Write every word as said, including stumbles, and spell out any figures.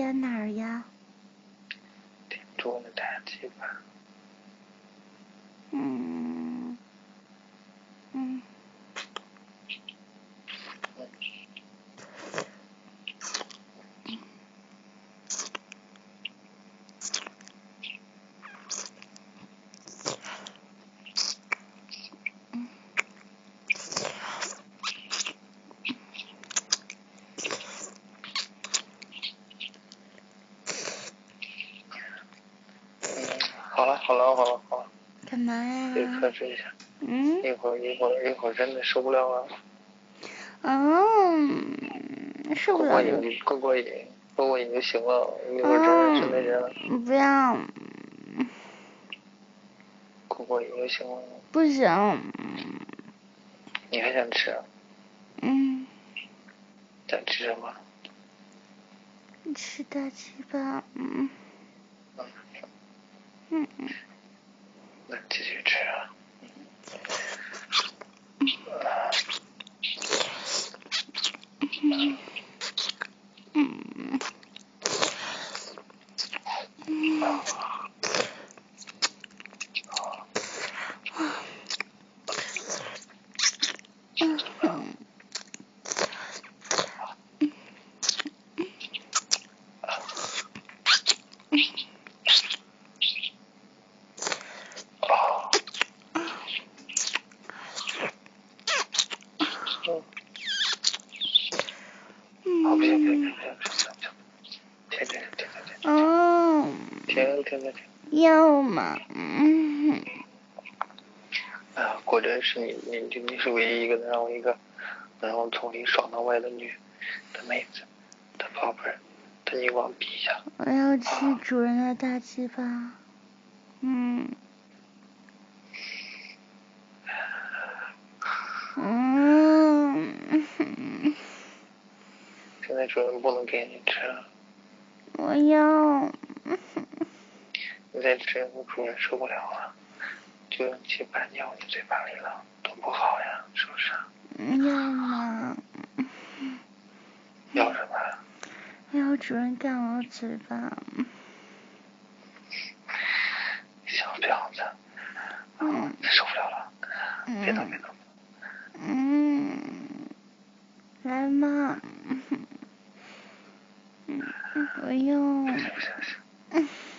舔哪儿呀？ 舔主人的大鸡巴。 嗯嗯。 好了好了好了好了。 干嘛呀？ 得克制一下。 嗯。 一会儿一会儿一会儿真的受不了了。 嗯，受不了就。 过过瘾，过过瘾就行了。一会儿真的是那人。 嗯，不要。 过过瘾就行了。 不行。 你还想吃？ 嗯。 想吃什么？ 吃大鸡巴。嗯。 嗯。 嗯嗯。 那继续吃啊。 嗯。嗯。嗯。 好，不行不行不行不行不行不行，停停停停停。 嗯。 停停停停。 要嘛。嗯。 啊，果真是你你你是唯一一个能让我一个能让我从里爽到外的女的妹子的宝贝儿的女王陛下。 我要吃主人的大鸡巴。嗯。嗯。 现在主人不能给你吃了。 我要。 你再吃，主人受不了了，就用鸡巴尿你嘴巴里了，多不好呀，是不是？ 要嘛。 要什么？ 要主人干我嘴巴。 小婊子。 嗯。 受不了了。别动别动。 嗯。来嘛。嗯，我要。 不行不行不行。